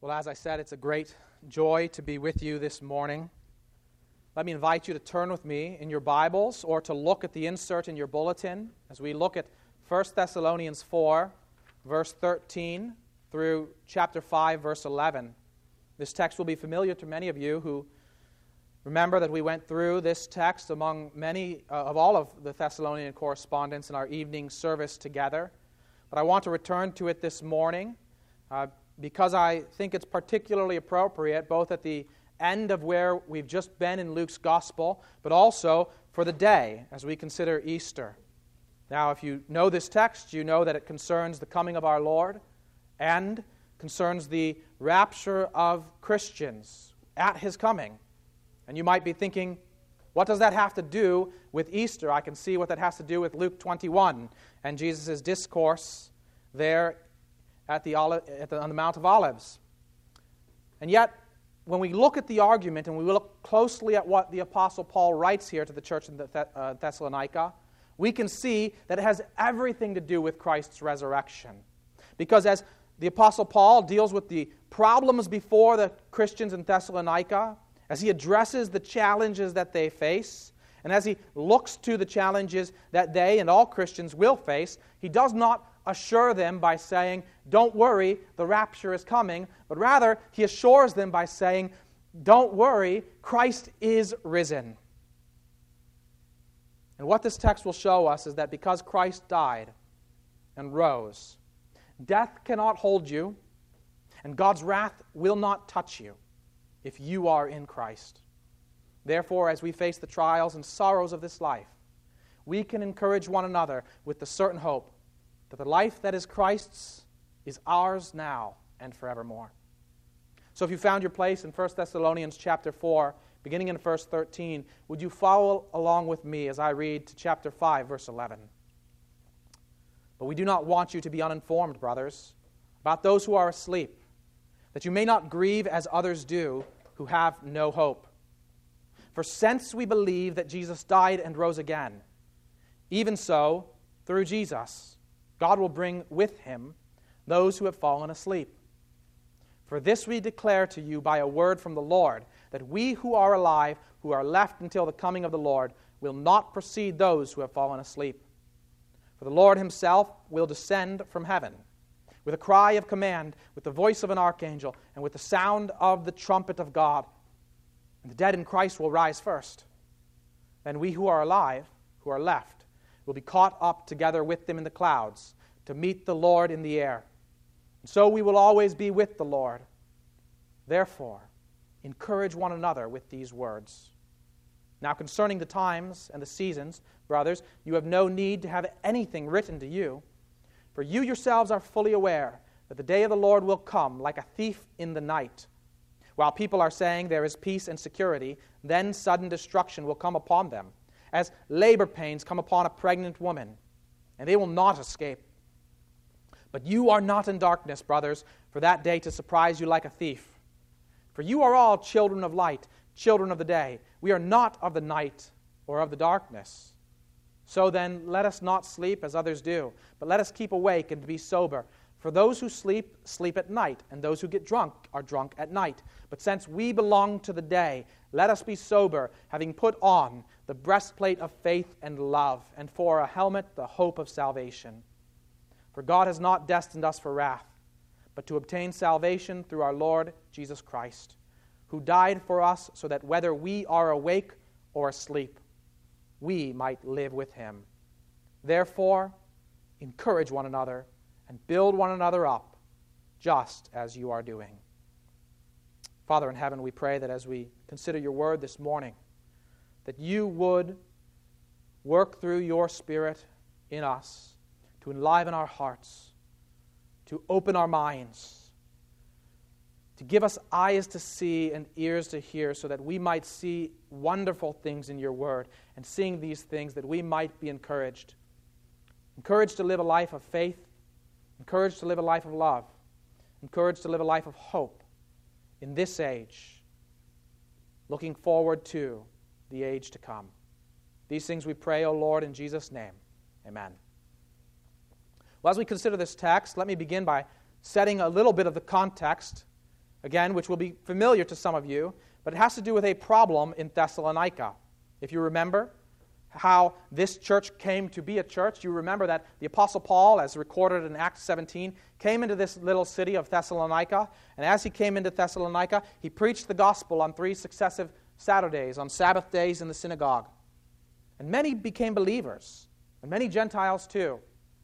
Well, as I said, it's a great joy to be with you this morning. Let me invite you to turn with me in your Bibles or to look at the insert in your bulletin as we look at 1 Thessalonians 4, verse 13 through chapter 5, verse 11. This text will be familiar to many of you who remember that we went through this text among many of all of the Thessalonian correspondence in our evening service together. But I want to return to it this morning because I think it's particularly appropriate both at the end of where we've just been in Luke's Gospel, but also for the day as we consider Easter. Now, if you know this text, you know that it concerns the coming of our Lord and concerns the rapture of Christians at His coming. And you might be thinking, what does that have to do with Easter? I can see what that has to do with Luke 21 and Jesus' discourse there on the Mount of Olives. And yet, when we look at the argument and we look closely at what the Apostle Paul writes here to the church in Thessalonica, we can see that it has everything to do with Christ's resurrection. Because as the Apostle Paul deals with the problems before the Christians in Thessalonica, as he addresses the challenges that they face, and as he looks to the challenges that they and all Christians will face, he does not assure them by saying, don't worry, the rapture is coming, but rather he assures them by saying, don't worry, Christ is risen. And what this text will show us is that because Christ died and rose, death cannot hold you, and God's wrath will not touch you if you are in Christ. Therefore, as we face the trials and sorrows of this life, we can encourage one another with the certain hope that the life that is Christ's is ours now and forevermore. So if you found your place in 1 Thessalonians chapter 4, beginning in verse 13, would you follow along with me as I read to chapter 5, verse 11? But we do not want you to be uninformed, brothers, about those who are asleep, that you may not grieve as others do who have no hope. For since we believe that Jesus died and rose again, even so, through Jesus, God will bring with Him those who have fallen asleep. For this we declare to you by a word from the Lord, that we who are alive, who are left until the coming of the Lord, will not precede those who have fallen asleep. For the Lord Himself will descend from heaven with a cry of command, with the voice of an archangel, and with the sound of the trumpet of God. And the dead in Christ will rise first. Then we who are alive, who are left, will be caught up together with them in the clouds to meet the Lord in the air. And so we will always be with the Lord. Therefore, encourage one another with these words. Now concerning the times and the seasons, brothers, you have no need to have anything written to you, for you yourselves are fully aware that the day of the Lord will come like a thief in the night. While people are saying there is peace and security, then sudden destruction will come upon them, as labor pains come upon a pregnant woman, and they will not escape. But you are not in darkness, brothers, for that day to surprise you like a thief. For you are all children of light, children of the day. We are not of the night or of the darkness. So then, let us not sleep as others do, but let us keep awake and be sober. For those who sleep, sleep at night, and those who get drunk are drunk at night. But since we belong to the day, let us be sober, having put on the breastplate of faith and love, and for a helmet the hope of salvation. For God has not destined us for wrath, but to obtain salvation through our Lord Jesus Christ, who died for us so that whether we are awake or asleep, we might live with Him. Therefore, encourage one another and build one another up, just as you are doing. Father in heaven, we pray that as we consider your word this morning, that you would work through your Spirit in us to enliven our hearts, to open our minds, to give us eyes to see and ears to hear so that we might see wonderful things in your word, and seeing these things that we might be encouraged. Encouraged to live a life of faith, encouraged to live a life of love, encouraged to live a life of hope in this age, looking forward to the age to come. These things we pray, O Lord, in Jesus' name. Amen. Well, as we consider this text, let me begin by setting a little bit of the context again, which will be familiar to some of you, but it has to do with a problem in Thessalonica. If you remember how this church came to be a church, you remember that the Apostle Paul, as recorded in Acts 17, came into this little city of Thessalonica, and as he came into Thessalonica, he preached the gospel on 3 successive Saturdays, on Sabbath days in the synagogue. And many became believers, and many Gentiles too.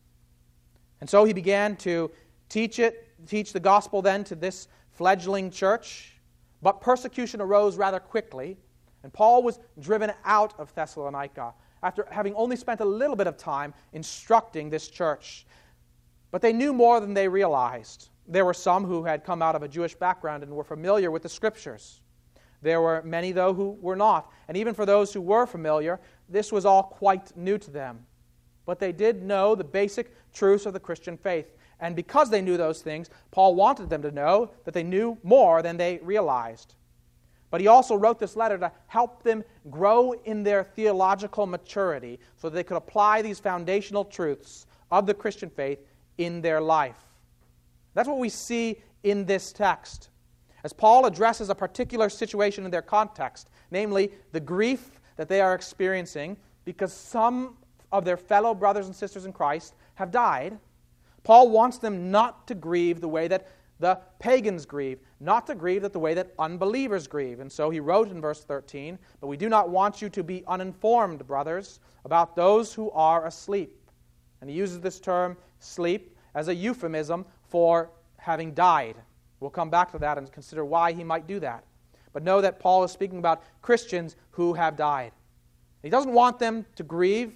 And so he began to teach the gospel then to this fledgling church, but persecution arose rather quickly, and Paul was driven out of Thessalonica after having only spent a little bit of time instructing this church. But they knew more than they realized. There were some who had come out of a Jewish background and were familiar with the Scriptures. There were many, though, who were not. And even for those who were familiar, this was all quite new to them. But they did know the basic truths of the Christian faith. And because they knew those things, Paul wanted them to know that they knew more than they realized. But he also wrote this letter to help them grow in their theological maturity so that they could apply these foundational truths of the Christian faith in their life. That's what we see in this text. As Paul addresses a particular situation in their context, namely the grief that they are experiencing because some of their fellow brothers and sisters in Christ have died, Paul wants them not to grieve the way that the pagans grieve, not to grieve the way that unbelievers grieve. And so he wrote in verse 13, "But we do not want you to be uninformed, brothers, about those who are asleep." And he uses this term, sleep, as a euphemism for having died. We'll come back to that and consider why he might do that. But know that Paul is speaking about Christians who have died. He doesn't want them to grieve,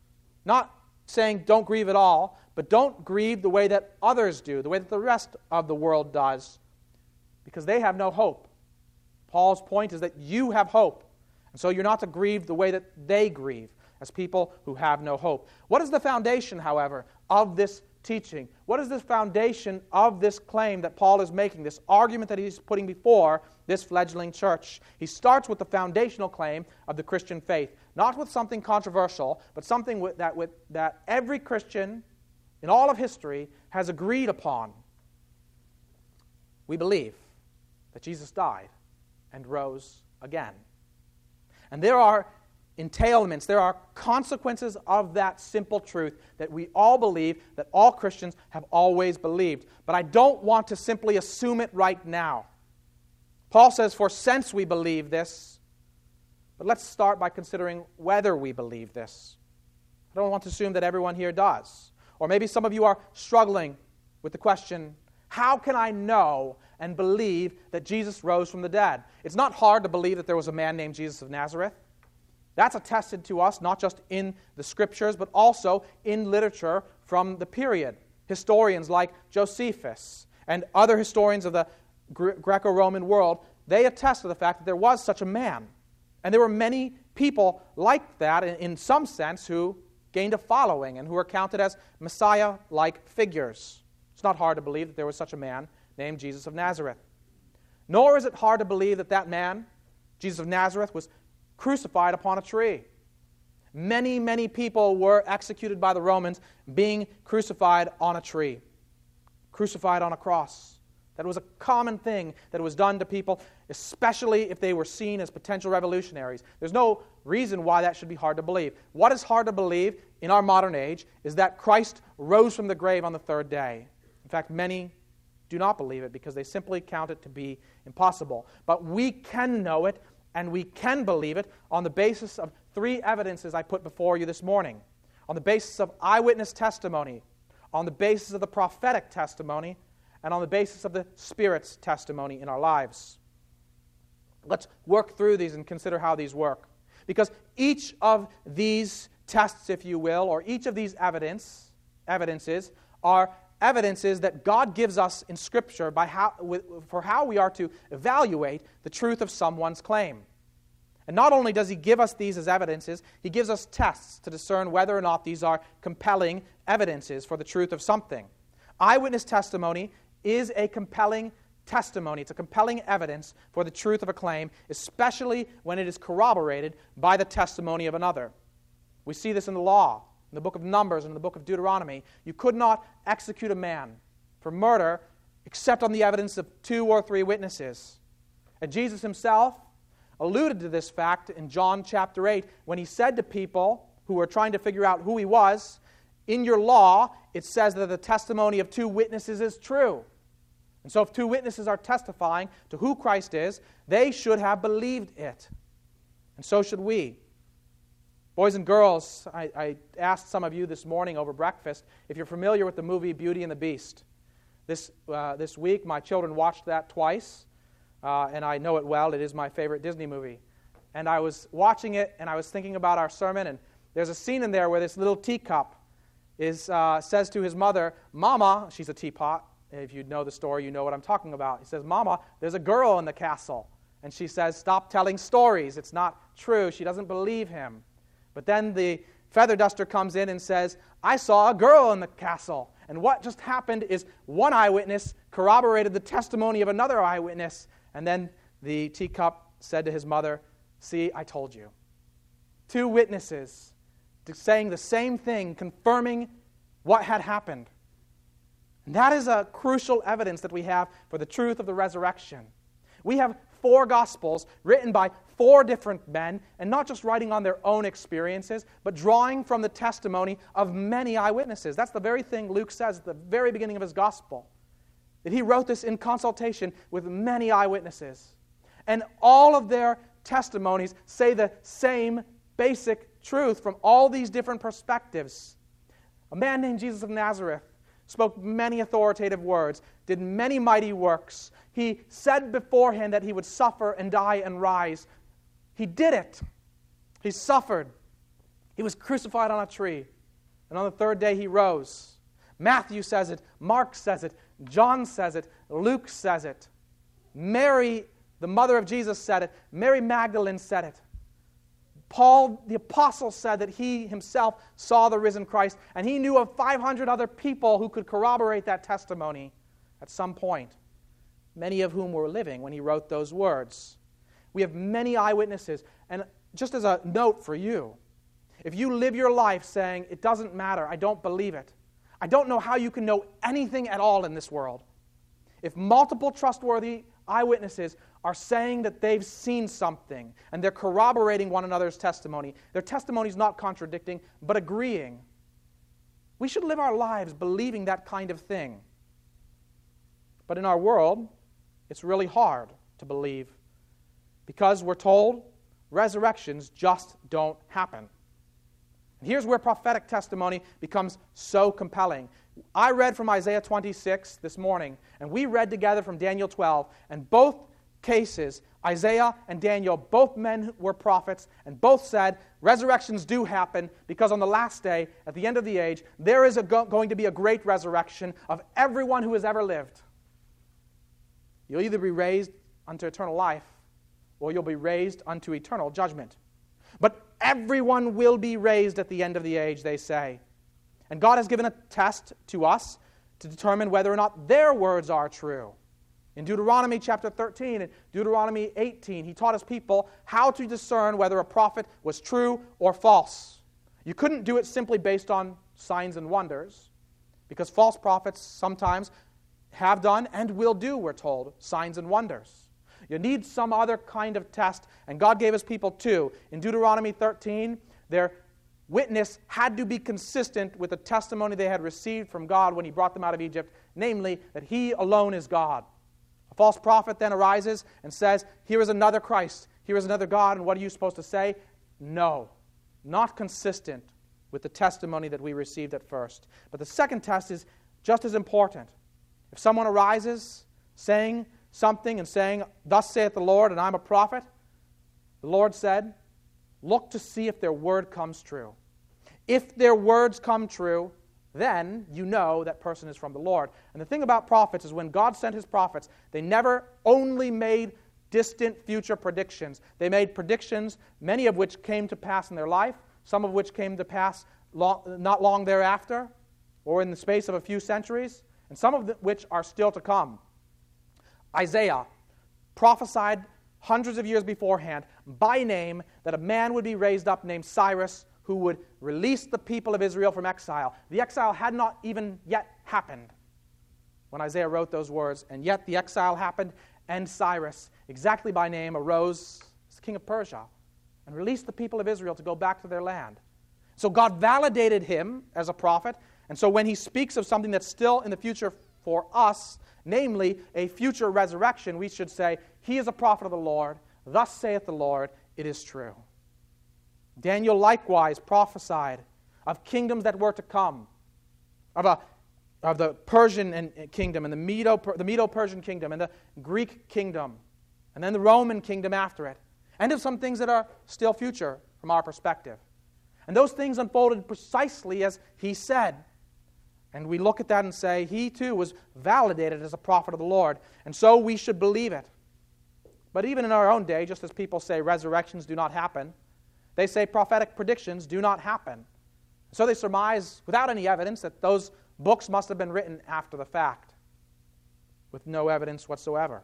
not saying don't grieve at all, but don't grieve the way that others do, the way that the rest of the world does, because they have no hope. Paul's point is that you have hope, and so you're not to grieve the way that they grieve, as people who have no hope. What is the foundation, however, of this teaching? What is the foundation of this claim that Paul is making, this argument that he's putting before this fledgling church? He starts with the foundational claim of the Christian faith, not with something controversial, but something that every Christian in all of history has agreed upon. We believe that Jesus died and rose again. And there are entailments, there are consequences of that simple truth that we all believe, that all Christians have always believed. But I don't want to simply assume it right now. Paul says, "For since we believe this," but let's start by considering whether we believe this. I don't want to assume that everyone here does. Or maybe some of you are struggling with the question, how can I know and believe that Jesus rose from the dead? It's not hard to believe that there was a man named Jesus of Nazareth. That's attested to us not just in the Scriptures, but also in literature from the period. Historians like Josephus and other historians of the Greco-Roman world, they attest to the fact that there was such a man. And there were many people like that, in some sense, who gained a following and who are counted as Messiah-like figures. It's not hard to believe that there was such a man named Jesus of Nazareth. Nor is it hard to believe that that man, Jesus of Nazareth, was crucified upon a tree. Many, many people were executed by the Romans being crucified on a tree, crucified on a cross. That was a common thing that was done to people, especially if they were seen as potential revolutionaries. There's no reason why that should be hard to believe. What is hard to believe in our modern age is that Christ rose from the grave on the third day. In fact, many do not believe it because they simply count it to be impossible. But we can know it and we can believe it on the basis of 3 evidences I put before you this morning. On the basis of eyewitness testimony, on the basis of the prophetic testimony, and on the basis of the Spirit's testimony in our lives. Let's work through these and consider how these work. Because each of these tests, if you will, or each of these evidences are evidences that God gives us in Scripture for how we are to evaluate the truth of someone's claim. And not only does He give us these as evidences, He gives us tests to discern whether or not these are compelling evidences for the truth of something. Eyewitness testimony is a compelling testimony. It's a compelling evidence for the truth of a claim, especially when it is corroborated by the testimony of another. We see this in the law, in the book of Numbers and in the book of Deuteronomy. You could not execute a man for murder except on the evidence of 2 or 3 witnesses. And Jesus himself alluded to this fact in John chapter 8 when he said to people who were trying to figure out who he was, in your law, it says that the testimony of 2 witnesses is true. And so if 2 witnesses are testifying to who Christ is, they should have believed it. And so should we. Boys and girls, I asked some of you this morning over breakfast if you're familiar with the movie Beauty and the Beast. This week, my children watched that twice, and I know it well. It is my favorite Disney movie. And I was watching it, and I was thinking about our sermon, and there's a scene in there where this little teacup says to his mother, "Mama," she's a teapot. If you know the story, you know what I'm talking about. He says, "Mama, there's a girl in the castle." And she says, "Stop telling stories. It's not true." She doesn't believe him. But then the feather duster comes in and says, "I saw a girl in the castle." And what just happened is one eyewitness corroborated the testimony of another eyewitness. And then the teacup said to his mother, "See, I told you." 2 witnesses saying the same thing, confirming what had happened. And that is a crucial evidence that we have for the truth of the resurrection. We have 4 Gospels written by 4 different men, and not just writing on their own experiences, but drawing from the testimony of many eyewitnesses. That's the very thing Luke says at the very beginning of his Gospel, that he wrote this in consultation with many eyewitnesses. And all of their testimonies say the same basic truth from all these different perspectives. A man named Jesus of Nazareth spoke many authoritative words, did many mighty works. He said beforehand that he would suffer and die and rise. He did it. He suffered. He was crucified on a tree. And on the 3rd day he rose. Matthew says it. Mark says it. John says it. Luke says it. Mary, the mother of Jesus, said it. Mary Magdalene said it. Paul, the apostle, said that he himself saw the risen Christ, and he knew of 500 other people who could corroborate that testimony at some point, many of whom were living when he wrote those words. We have many eyewitnesses, and just as a note for you, if you live your life saying, "It doesn't matter, I don't believe it," I don't know how you can know anything at all in this world. If multiple trustworthy eyewitnesses are saying that they've seen something and they're corroborating one another's testimony, their testimony is not contradicting but agreeing, we should live our lives believing that kind of thing. But in our world, it's really hard to believe because we're told resurrections just don't happen. And here's where prophetic testimony becomes so compelling. I read from Isaiah 26 this morning, and we read together from Daniel 12, and both cases, Isaiah and Daniel, both men were prophets, and both said resurrections do happen because on the last day, at the end of the age, there is going to be a great resurrection of everyone who has ever lived. You'll either be raised unto eternal life, or you'll be raised unto eternal judgment. But everyone will be raised at the end of the age, they say. And God has given a test to us to determine whether or not their words are true. In Deuteronomy chapter 13 and Deuteronomy 18, he taught his people how to discern whether a prophet was true or false. You couldn't do it simply based on signs and wonders, because false prophets sometimes have done and will do, we're told, signs and wonders. You need some other kind of test, and God gave his people 2. In Deuteronomy 13, their witness had to be consistent with the testimony they had received from God when he brought them out of Egypt, namely that he alone is God. A false prophet then arises and says, "Here is another Christ, here is another God," and what are you supposed to say? No, not consistent with the testimony that we received at first. But the second test is just as important. If someone arises saying something and saying, "Thus saith the Lord, and I'm a prophet," the Lord said, look to see if their word comes true. If their words come true, then you know that person is from the Lord. And the thing about prophets is when God sent his prophets, they never only made distant future predictions. They made predictions, many of which came to pass in their life, some of which came to pass not long thereafter, or in the space of a few centuries, and some of which are still to come. Isaiah prophesied hundreds of years beforehand by name that a man would be raised up named Cyrus who would release the people of Israel from exile. The exile had not even yet happened. when Isaiah wrote those words. And yet the exile happened, and Cyrus, exactly by name, arose as king of Persia and released the people of Israel to go back to their land. So God validated him as a prophet. And so when he speaks of something that's still in the future for us, namely a future resurrection, we should say, he is a prophet of the Lord. Thus saith the Lord, it is true. Daniel likewise prophesied of kingdoms that were to come, of the Persian kingdom and the Medo-Persian kingdom and the Greek kingdom, and then the Roman kingdom after it, and of some things that are still future from our perspective. And those things unfolded precisely as he said. And we look at that and say, he too was validated as a prophet of the Lord. And so we should believe it. But even in our own day, just as people say resurrections do not happen, they say prophetic predictions do not happen. So they surmise, without any evidence, that those books must have been written after the fact, with no evidence whatsoever.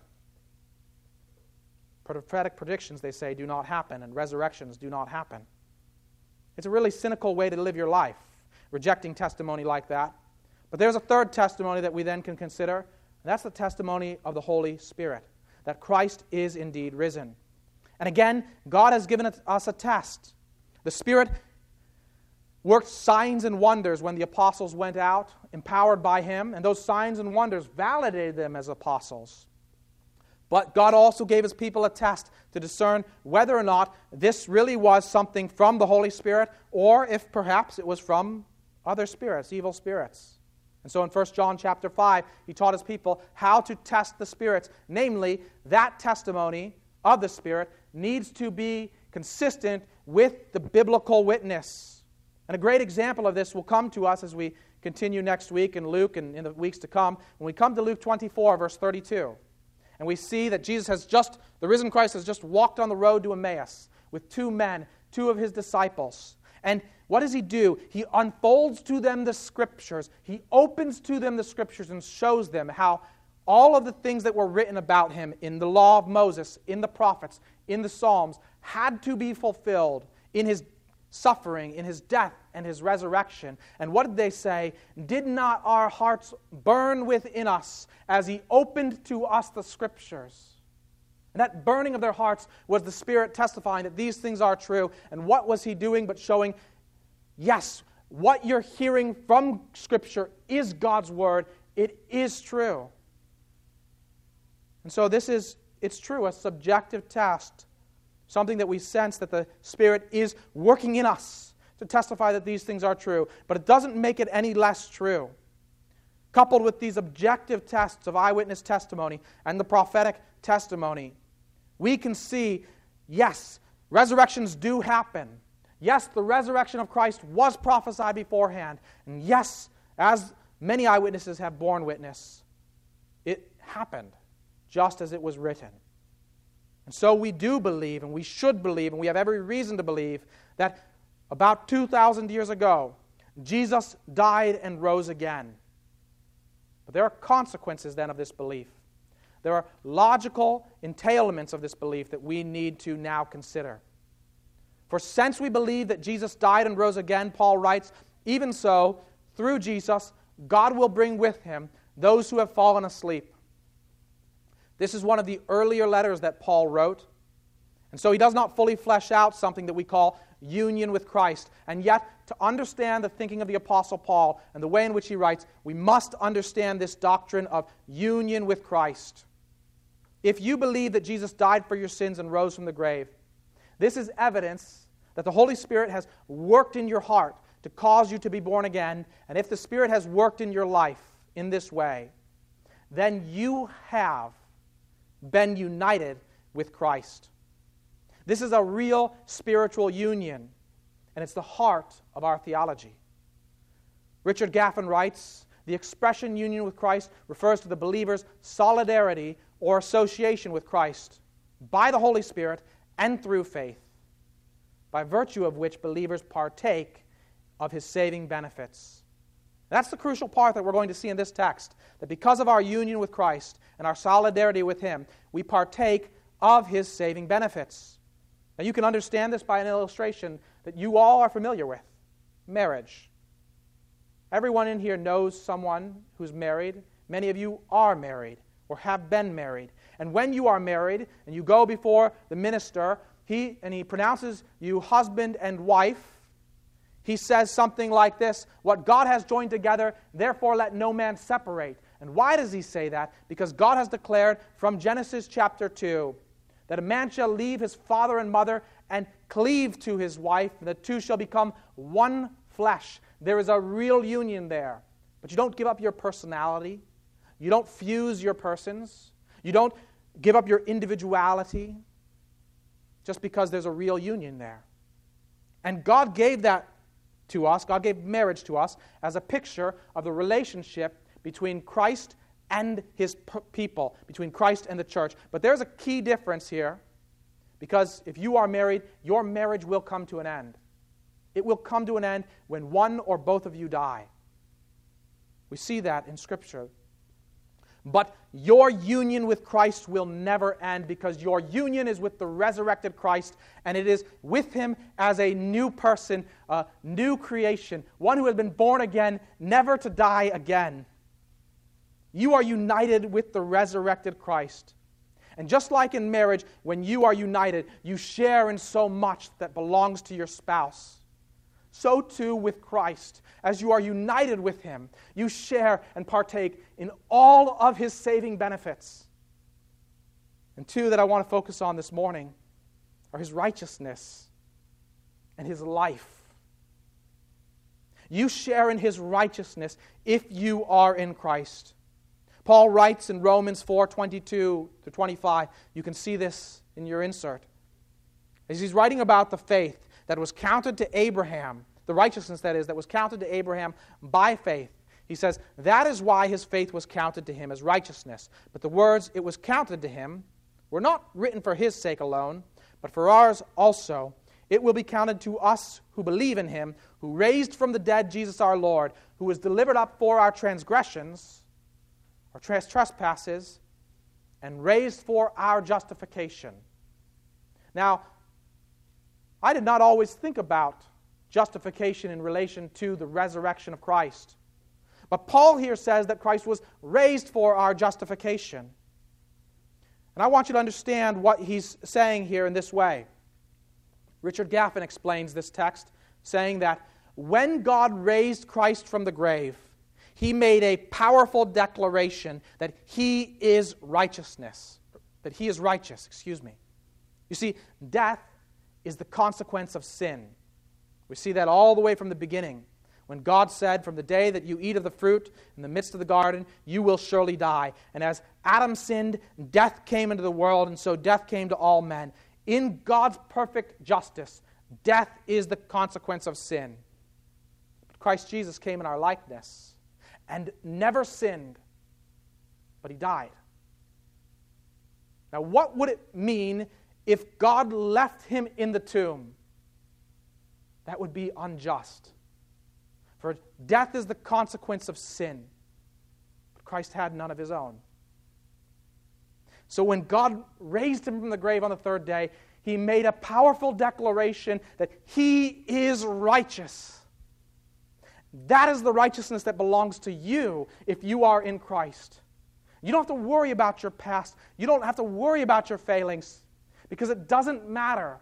Prophetic predictions, they say, do not happen, and resurrections do not happen. It's a really cynical way to live your life, rejecting testimony like that. But there's a third testimony that we then can consider, and that's the testimony of the Holy Spirit, that Christ is indeed risen. And again, God has given us a test. The Spirit worked signs and wonders when the apostles went out, empowered by Him, and those signs and wonders validated them as apostles. But God also gave His people a test to discern whether or not this really was something from the Holy Spirit, or if perhaps it was from other spirits, evil spirits. And so in 1 John chapter 5, He taught His people how to test the spirits. Namely, that testimony of the Spirit needs to be consistent with the biblical witness. And a great example of this will come to us as we continue next week in Luke and in the weeks to come, when we come to Luke 24, verse 32. And we see that the risen Christ has just walked on the road to Emmaus with two men, two of His disciples. And what does He do? He unfolds to them the Scriptures. He opens to them the Scriptures and shows them how all of the things that were written about Him in the law of Moses, in the prophets, in the Psalms, had to be fulfilled in His suffering, in His death, and His resurrection. And what did they say? Did not our hearts burn within us as He opened to us the Scriptures? And that burning of their hearts was the Spirit testifying that these things are true. And what was He doing but showing, yes, what you're hearing from Scripture is God's Word. It is true. And so it's true, a subjective test. Something that we sense that the Spirit is working in us to testify that these things are true. But it doesn't make it any less true. Coupled with these objective tests of eyewitness testimony and the prophetic testimony, we can see, yes, resurrections do happen. Yes, the resurrection of Christ was prophesied beforehand. And yes, as many eyewitnesses have borne witness, it happened just as it was written. And so we do believe, and we should believe, and we have every reason to believe, that about 2,000 years ago, Jesus died and rose again. But there are consequences then of this belief. There are logical entailments of this belief that we need to now consider. For since we believe that Jesus died and rose again, Paul writes, even so, through Jesus, God will bring with Him those who have fallen asleep. This is one of the earlier letters that Paul wrote. And so he does not fully flesh out something that we call union with Christ. And yet, to understand the thinking of the Apostle Paul and the way in which he writes, we must understand this doctrine of union with Christ. If you believe that Jesus died for your sins and rose from the grave, this is evidence that the Holy Spirit has worked in your heart to cause you to be born again. And if the Spirit has worked in your life in this way, then you have been united with Christ. This is a real spiritual union, and it's the heart of our theology. Richard Gaffin writes, the expression union with Christ refers to the believer's solidarity or association with Christ by the Holy Spirit and through faith, by virtue of which believers partake of His saving benefits. That's the crucial part that we're going to see in this text, that because of our union with Christ and our solidarity with Him, we partake of His saving benefits. Now you can understand this by an illustration that you all are familiar with, marriage. Everyone in here knows someone who's married Many of you are married or have been married. And when you are married and you go before the minister, he pronounces you husband and wife, he says something like this: what God has joined together, therefore let no man separate. And why does he say that? Because God has declared from Genesis chapter 2 that a man shall leave his father and mother and cleave to his wife, and the two shall become one flesh. There is a real union there. But you don't give up your personality. You don't fuse your persons. You don't give up your individuality just because there's a real union there. And God gave that to us. God gave marriage to us as a picture of the relationship between Christ and His people, between Christ and the church. But there's a key difference here, because if you are married, your marriage will come to an end. It will come to an end when one or both of you die. We see that in Scripture. But your union with Christ will never end, because your union is with the resurrected Christ, and it is with Him as a new person, a new creation, one who has been born again, never to die again. You are united with the resurrected Christ. And just like in marriage, when you are united, you share in so much that belongs to your spouse. So too with Christ. As you are united with Him, you share and partake in all of His saving benefits. And two that I want to focus on this morning are His righteousness and His life. You share in His righteousness if you are in Christ. Paul writes in Romans 4:22-25. You can see this in your insert. As he's writing about the faith that was counted to Abraham, the righteousness that is, that was counted to Abraham by faith. He says, that is why his faith was counted to him as righteousness. But the words, it was counted to him, were not written for his sake alone, but for ours also. It will be counted to us who believe in Him, who raised from the dead Jesus our Lord, who was delivered up for our transgressions, our trespasses, and raised for our justification. Now, I did not always think about justification in relation to the resurrection of Christ. But Paul here says that Christ was raised for our justification. And I want you to understand what he's saying here in this way. Richard Gaffin explains this text, saying that when God raised Christ from the grave, He made a powerful declaration that He is righteousness. That He is righteous, You see, death is the consequence of sin. We see that all the way from the beginning, when God said, from the day that you eat of the fruit in the midst of the garden, you will surely die. And as Adam sinned, death came into the world, and so death came to all men. In God's perfect justice, death is the consequence of sin. But Christ Jesus came in our likeness and never sinned, but He died. Now, what would it mean if God left Him in the tomb? That would be unjust. For death is the consequence of sin. But Christ had none of His own. So when God raised Him from the grave on the third day, He made a powerful declaration that He is righteous. That is the righteousness that belongs to you if you are in Christ. You don't have to worry about your past. You don't have to worry about your failings, because it doesn't matter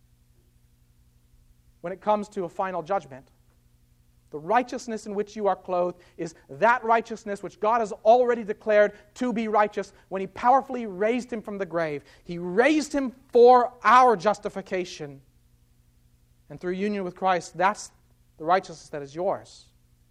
when it comes to a final judgment. The righteousness in which you are clothed is that righteousness which God has already declared to be righteous when He powerfully raised Him from the grave. He raised Him for our justification. And through union with Christ, that's the righteousness that is yours.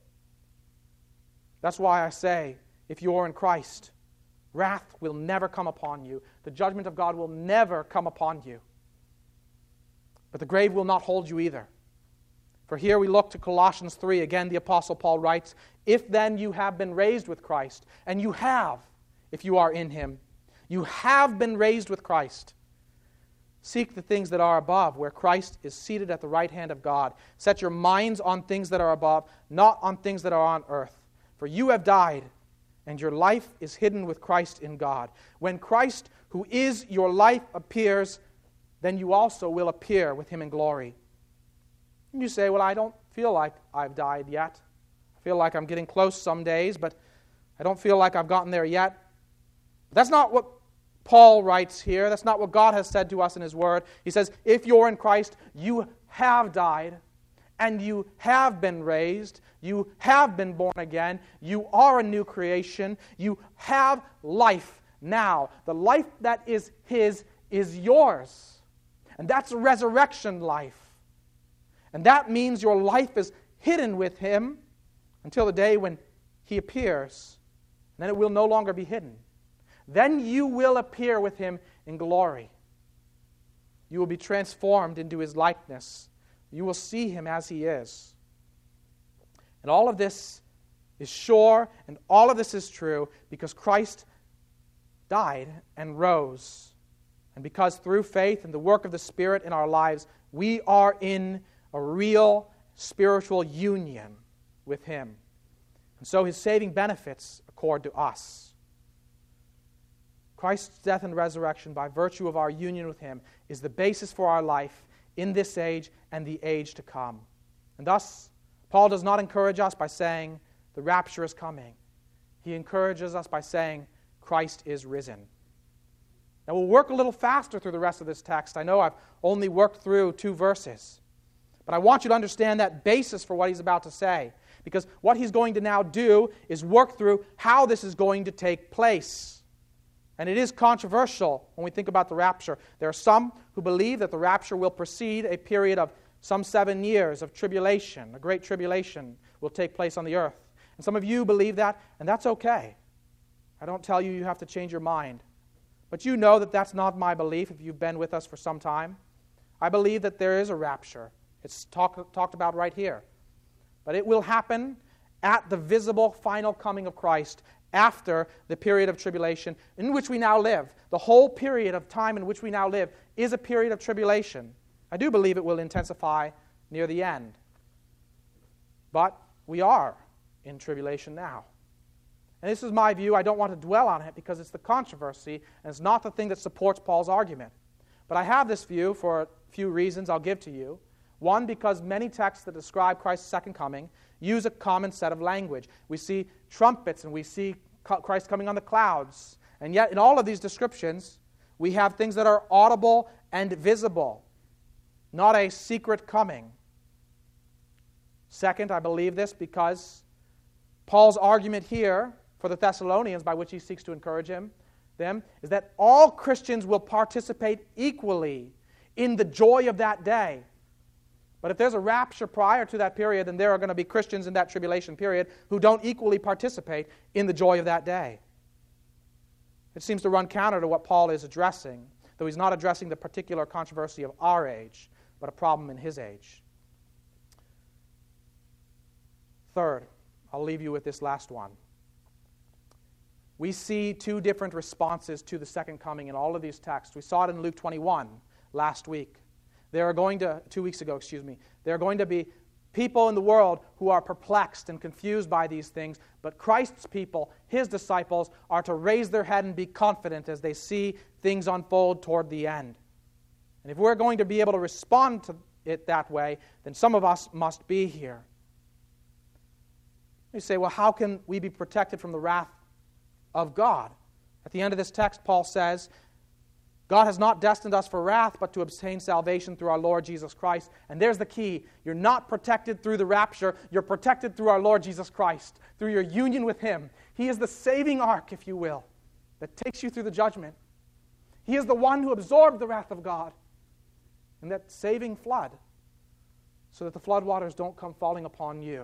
That's why I say, if you are in Christ, wrath will never come upon you. The judgment of God will never come upon you. But the grave will not hold you either. For here we look to Colossians 3. Again, the Apostle Paul writes, if then you have been raised with Christ, and you have, if you are in Him, you have been raised with Christ. Seek the things that are above, where Christ is seated at the right hand of God. Set your minds on things that are above, not on things that are on earth. For you have died, and your life is hidden with Christ in God. When Christ, who is your life, appears, then you also will appear with Him in glory. And you say, well, I don't feel like I've died yet. I feel like I'm getting close some days, but I don't feel like I've gotten there yet. That's not what Paul writes here. That's not what God has said to us in His Word. He says, if you're in Christ, you have died, and you have been raised. You have been born again. You are a new creation. You have life now. The life that is His is yours. And that's a resurrection life. And that means your life is hidden with Him until the day when He appears. And then it will no longer be hidden. Then you will appear with Him in glory. You will be transformed into His likeness. You will see Him as He is. And all of this is sure, and all of this is true because Christ died and rose. And because through faith and the work of the Spirit in our lives, we are in a real spiritual union with Him. And so His saving benefits accord to us. Christ's death and resurrection, by virtue of our union with Him, is the basis for our life in this age and the age to come. And thus, Paul does not encourage us by saying, the rapture is coming. He encourages us by saying, Christ is risen. Now, we'll work a little faster through the rest of this text. I know I've only worked through 2 verses. But I want you to understand that basis for what he's about to say. Because what he's going to now do is work through how this is going to take place. And it is controversial when we think about the rapture. There are some who believe that the rapture will precede a period of some 7 years of tribulation. A great tribulation will take place on the earth. And some of you believe that, and that's okay. I don't tell you you have to change your mind. But you know that that's not my belief if you've been with us for some time. I believe that there is a rapture. It's talked about right here. But it will happen at the visible final coming of Christ after the period of tribulation in which we now live. The whole period of time in which we now live is a period of tribulation. I do believe it will intensify near the end. But we are in tribulation now. And this is my view. I don't want to dwell on it because it's the controversy and it's not the thing that supports Paul's argument. But I have this view for a few reasons I'll give to you. One, because many texts that describe Christ's second coming use a common set of language. We see trumpets and we see Christ coming on the clouds. And yet in all of these descriptions, we have things that are audible and visible, not a secret coming. Second, I believe this because Paul's argument here for the Thessalonians, by which he seeks to encourage them, is that all Christians will participate equally in the joy of that day. But if there's a rapture prior to that period, then there are going to be Christians in that tribulation period who don't equally participate in the joy of that day. It seems to run counter to what Paul is addressing, though he's not addressing the particular controversy of our age, but a problem in his age. Third, I'll leave you with this last one. We see 2 different responses to the second coming in all of these texts. We saw it in Luke 21 last week. 2 weeks ago, there are going to be people in the world who are perplexed and confused by these things, but Christ's people, His disciples, are to raise their head and be confident as they see things unfold toward the end. And if we're going to be able to respond to it that way, then some of us must be here. You say, well, how can we be protected from the wrath of God? At the end of this text, Paul says, God has not destined us for wrath, but to obtain salvation through our Lord Jesus Christ. And there's the key. You're not protected through the rapture. You're protected through our Lord Jesus Christ, through your union with Him. He is the saving ark, if you will, that takes you through the judgment. He is the one who absorbed the wrath of God in that saving flood, so that the floodwaters don't come falling upon you.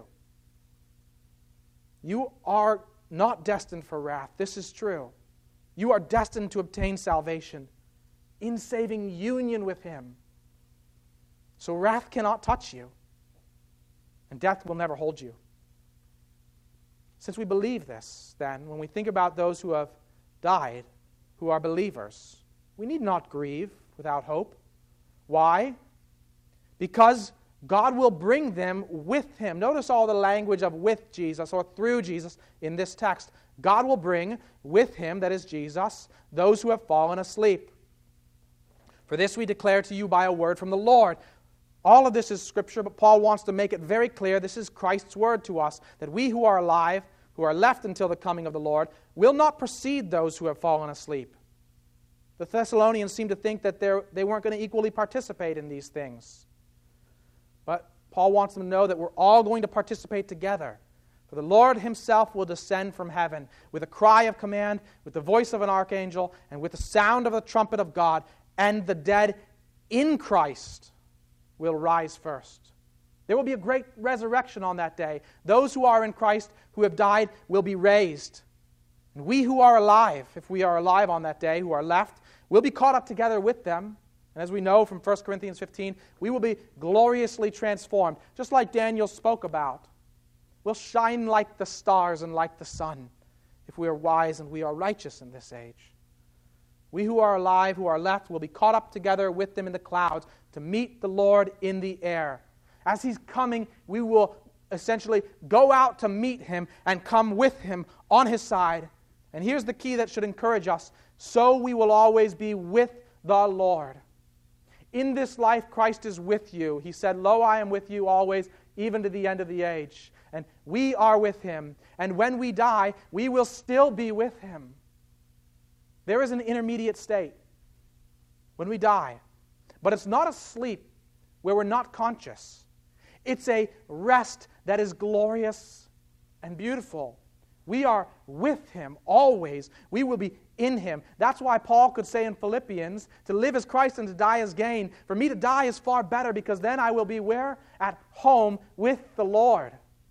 You are not destined for wrath. This is true. You are destined to obtain salvation in saving union with Him. So wrath cannot touch you, and death will never hold you. Since we believe this, then, when we think about those who have died, who are believers, we need not grieve without hope. Why? Because God will bring them with Him. Notice all the language of with Jesus or through Jesus in this text. God will bring with Him, that is Jesus, those who have fallen asleep. For this we declare to you by a word from the Lord. All of this is Scripture, but Paul wants to make it very clear this is Christ's word to us, that we who are alive, who are left until the coming of the Lord, will not precede those who have fallen asleep. The Thessalonians seemed to think that they weren't going to equally participate in these things. But Paul wants them to know that we're all going to participate together. For the Lord himself will descend from heaven with a cry of command, with the voice of an archangel, and with the sound of the trumpet of God, and the dead in Christ will rise first. There will be a great resurrection on that day. Those who are in Christ, who have died, will be raised. And we who are alive, if we are alive on that day, who are left, will be caught up together with them. And as we know from 1 Corinthians 15, we will be gloriously transformed, just like Daniel spoke about. We'll shine like the stars and like the sun if we are wise and we are righteous in this age. We who are alive, who are left, will be caught up together with them in the clouds to meet the Lord in the air. As he's coming, we will essentially go out to meet him and come with him on his side. And here's the key that should encourage us. So we will always be with the Lord. In this life, Christ is with you. He said, "Lo, I am with you always, even to the end of the age." And we are with him. And when we die, we will still be with him. There is an intermediate state when we die. But it's not a sleep where we're not conscious. It's a rest that is glorious and beautiful. We are with him always. We will be in him. That's why Paul could say in Philippians, to live as Christ and to die as gain. For me to die is far better, because then I will be where? At home with the Lord.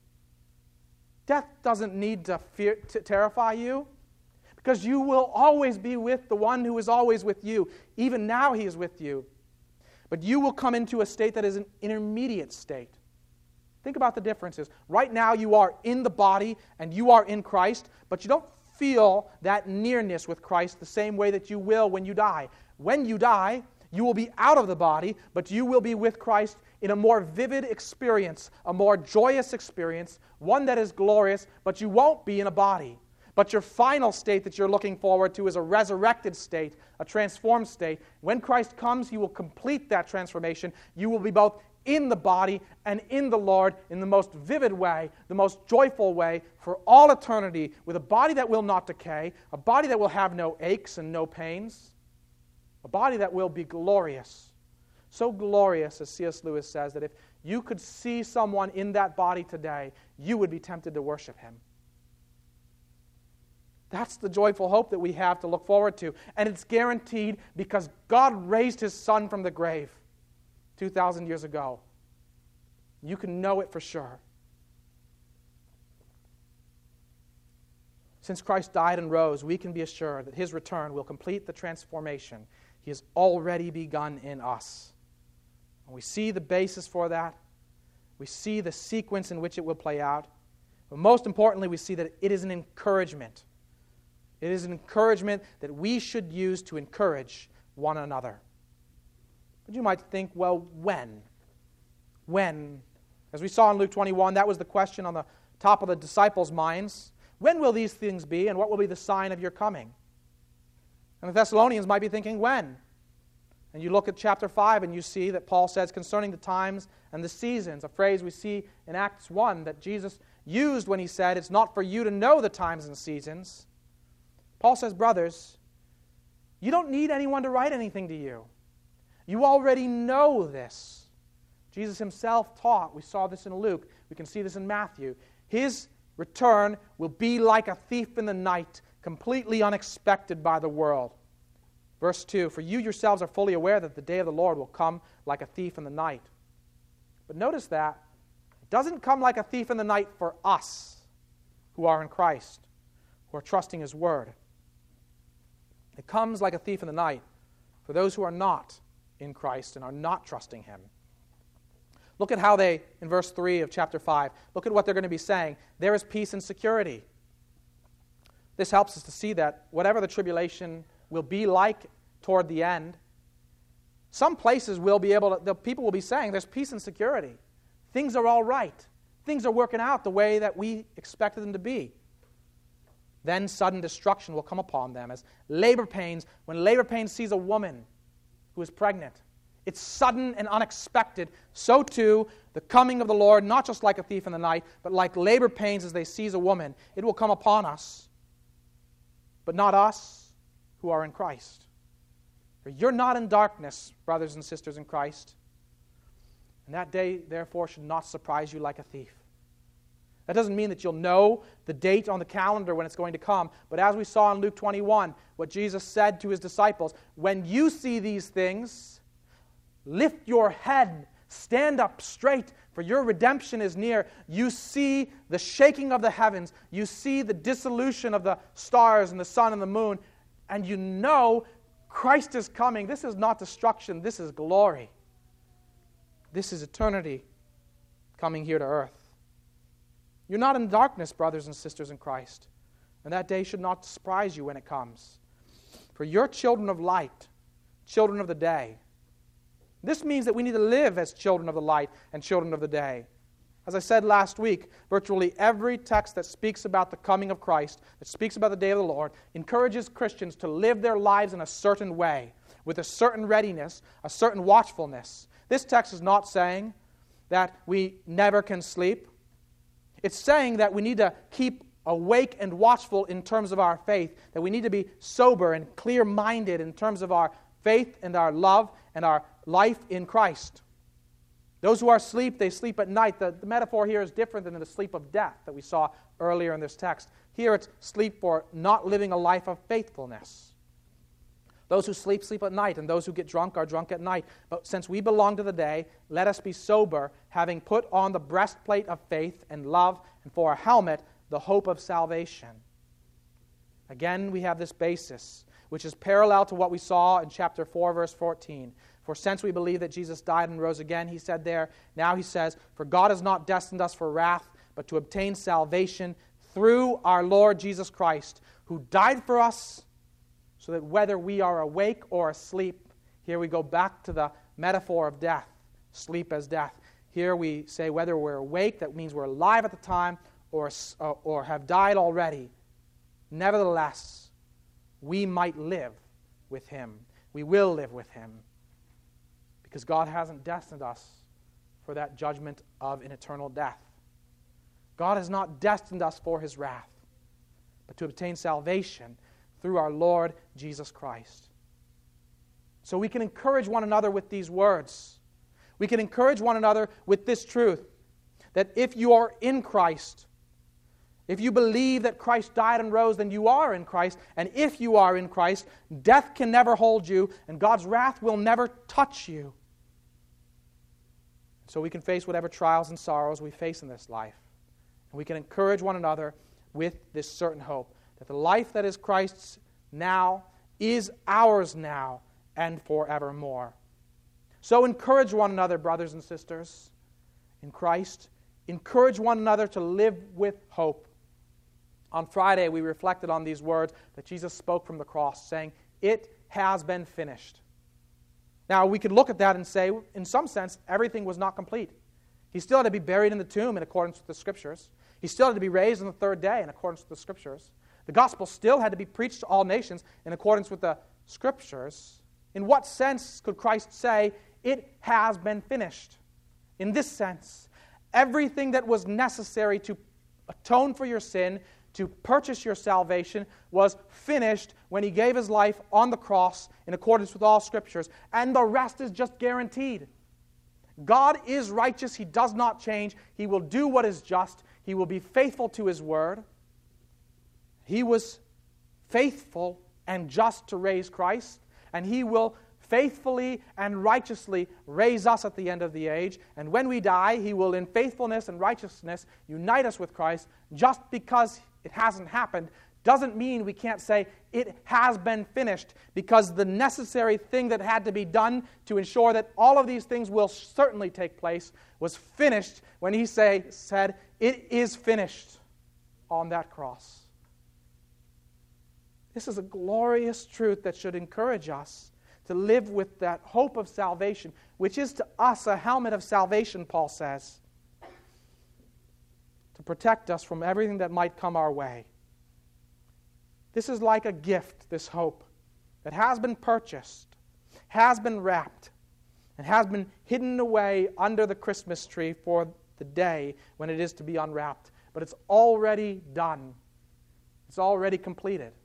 Death doesn't need to terrify you, because you will always be with the one who is always with you. Even now he is with you. But you will come into a state that is an intermediate state. Think about the differences. Right now you are in the body and you are in Christ, but you don't feel that nearness with Christ the same way that you will when you die. When you die, you will be out of the body, but you will be with Christ in a more vivid experience, a more joyous experience, one that is glorious, but you won't be in a body. But your final state that you're looking forward to is a resurrected state, a transformed state. When Christ comes, he will complete that transformation. You will be both in the body and in the Lord in the most vivid way, the most joyful way for all eternity, with a body that will not decay, a body that will have no aches and no pains, a body that will be glorious. So glorious, as C.S. Lewis says, that if you could see someone in that body today, you would be tempted to worship him. That's the joyful hope that we have to look forward to. And it's guaranteed because God raised his Son from the grave 2,000 years ago. You can know it for sure. Since Christ died and rose, we can be assured that his return will complete the transformation he has already begun in us. And we see the basis for that. We see the sequence in which it will play out. But most importantly, we see that it is an encouragement. It is an encouragement that we should use to encourage one another. But you might think, well, when? When? As we saw in Luke 21, that was the question on the top of the disciples' minds. When will these things be, and what will be the sign of your coming? And the Thessalonians might be thinking, when? And you look at chapter 5 and you see that Paul says concerning the times and the seasons, a phrase we see in Acts 1 that Jesus used when he said, it's not for you to know the times and seasons. Paul says, brothers, you don't need anyone to write anything to you. You already know this. Jesus himself taught. We saw this in Luke. We can see this in Matthew. His return will be like a thief in the night, completely unexpected by the world. Verse 2, for you yourselves are fully aware that the day of the Lord will come like a thief in the night. But notice that it doesn't come like a thief in the night for us who are in Christ, who are trusting his word. It comes like a thief in the night for those who are not in Christ and are not trusting him. Look at how they, in verse 3 of chapter 5, look at what they're going to be saying. There is peace and security. This helps us to see that whatever the tribulation will be like toward the end, some places will be able to, the people will be saying there's peace and security. Things are all right. Things are working out the way that we expected them to be. Then sudden destruction will come upon them as labor pains. When labor pains sees a woman who is pregnant, It's sudden and unexpected. So too, the coming of the Lord, not just like a thief in the night, but like labor pains as they seize a woman. It will come upon us, but not us who are in Christ. For you're not in darkness, brothers and sisters in Christ. And that day, therefore, should not surprise you like a thief. That doesn't mean that you'll know the date on the calendar when it's going to come. But as we saw in Luke 21, what Jesus said to his disciples, when you see these things, lift your head, stand up straight, for your redemption is near. You see the shaking of the heavens. You see the dissolution of the stars and the sun and the moon. And you know Christ is coming. This is not destruction. This is glory. This is eternity coming here to earth. You're not in darkness, brothers and sisters in Christ. And that day should not surprise you when it comes. For you're children of light, children of the day. This means that we need to live as children of the light and children of the day. As I said last week, virtually every text that speaks about the coming of Christ, that speaks about the day of the Lord, encourages Christians to live their lives in a certain way, with a certain readiness, a certain watchfulness. This text is not saying that we never can sleep. It's saying that we need to keep awake and watchful in terms of our faith, that we need to be sober and clear-minded in terms of our faith and our love and our life in Christ. Those who are asleep, they sleep at night. The metaphor here is different than the sleep of death that we saw earlier in this text. Here it's sleep for not living a life of faithfulness. Those who sleep, sleep at night, and those who get drunk are drunk at night. But since we belong to the day, let us be sober, having put on the breastplate of faith and love, and for a helmet, the hope of salvation. Again, we have this basis, which is parallel to what we saw in chapter 4, verse 14. For since we believe that Jesus died and rose again, he said there, now he says, for God has not destined us for wrath, but to obtain salvation through our Lord Jesus Christ, who died for us, so that whether we are awake or asleep, here we go back to the metaphor of death, sleep as death. Here we say whether we're awake, that means we're alive at the time, or have died already. Nevertheless, we might live with him. We will live with him. Because God hasn't destined us for that judgment of an eternal death. God has not destined us for his wrath, but to obtain salvation through our Lord Jesus Christ. So we can encourage one another with these words. We can encourage one another with this truth, that if you are in Christ, if you believe that Christ died and rose, then you are in Christ. And if you are in Christ, death can never hold you, and God's wrath will never touch you. So we can face whatever trials and sorrows we face in this life. And we can encourage one another with this certain hope, that the life that is Christ's now is ours now and forevermore. So encourage one another, brothers and sisters, in Christ. Encourage one another to live with hope. On Friday, we reflected on these words that Jesus spoke from the cross, saying, "It has been finished." Now, we could look at that and say, in some sense, everything was not complete. He still had to be buried in the tomb in accordance with the Scriptures. He still had to be raised on the third day in accordance with the Scriptures. The gospel still had to be preached to all nations in accordance with the Scriptures. In what sense could Christ say, "It has been finished"? In this sense, everything that was necessary to atone for your sin, to purchase your salvation, was finished when he gave his life on the cross in accordance with all Scriptures, and the rest is just guaranteed. God is righteous. He does not change. He will do what is just. He will be faithful to his word. He was faithful and just to raise Christ, and he will faithfully and righteously raise us at the end of the age. And when we die, he will in faithfulness and righteousness unite us with Christ. Just because it hasn't happened doesn't mean we can't say it has been finished, because the necessary thing that had to be done to ensure that all of these things will certainly take place was finished when he said, "It is finished," on that cross. This is a glorious truth that should encourage us to live with that hope of salvation, which is to us a helmet of salvation, Paul says, to protect us from everything that might come our way. This is like a gift, this hope, that has been purchased, has been wrapped, and has been hidden away under the Christmas tree for the day when it is to be unwrapped. But it's already done. It's already completed.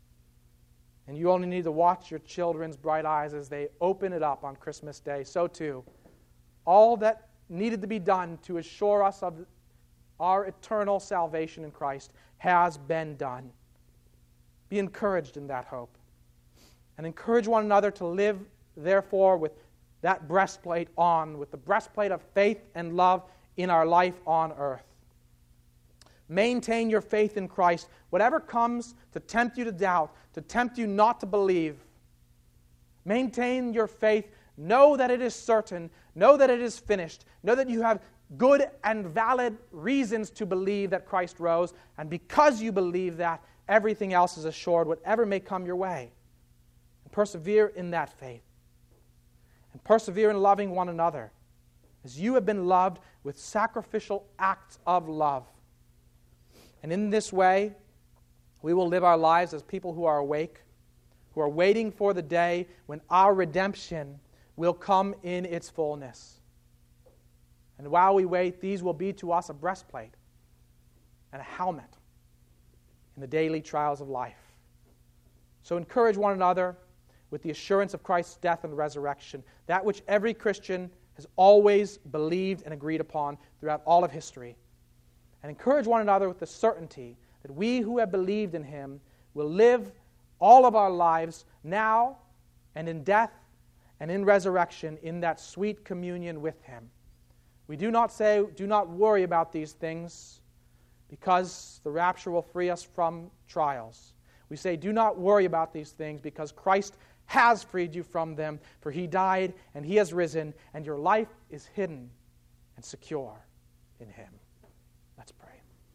And you only need to watch your children's bright eyes as they open it up on Christmas Day. So too, all that needed to be done to assure us of our eternal salvation in Christ has been done. Be encouraged in that hope. And encourage one another to live, therefore, with that breastplate on, with the breastplate of faith and love in our life on earth. Maintain your faith in Christ. Whatever comes to tempt you to doubt, to tempt you not to believe, maintain your faith. Know that it is certain. Know that it is finished. Know that you have good and valid reasons to believe that Christ rose. And because you believe that, everything else is assured, whatever may come your way. And persevere in that faith. And persevere in loving one another, as you have been loved with sacrificial acts of love. And in this way, we will live our lives as people who are awake, who are waiting for the day when our redemption will come in its fullness. And while we wait, these will be to us a breastplate and a helmet in the daily trials of life. So encourage one another with the assurance of Christ's death and resurrection, that which every Christian has always believed and agreed upon throughout all of history. And encourage one another with the certainty that we who have believed in Him will live all of our lives now and in death and in resurrection in that sweet communion with Him. We do not say, do not worry about these things, because the rapture will free us from trials. We say, do not worry about these things, because Christ has freed you from them, for He died and He has risen, and your life is hidden and secure in Him. Let's pray.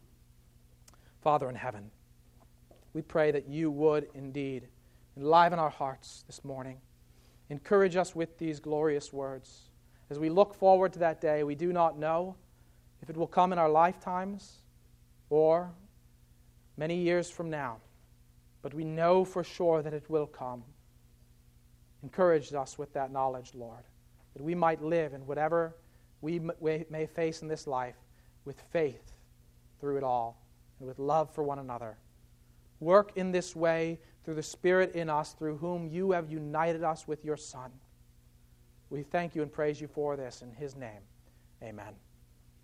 Father in heaven, we pray that you would indeed enliven our hearts this morning. Encourage us with these glorious words. As we look forward to that day, we do not know if it will come in our lifetimes or many years from now, but we know for sure that it will come. Encourage us with that knowledge, Lord, that we might live in whatever we may face in this life with faith through it all and with love for one another. Work in this way through the Spirit in us, through whom you have united us with your Son. We thank you and praise you for this in His name. Amen.